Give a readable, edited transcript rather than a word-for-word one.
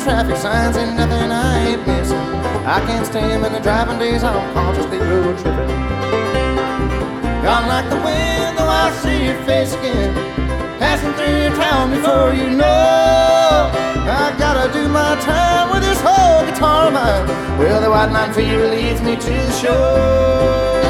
traffic signs ain't nothing I ain't missing. I can't stand in the driving days, I'm consciously road tripping. Gone like the wind, though I see your face again, passing through your town before you know. I gotta do my time with this whole guitar of mine. Well, the white line fever leads me to the shore.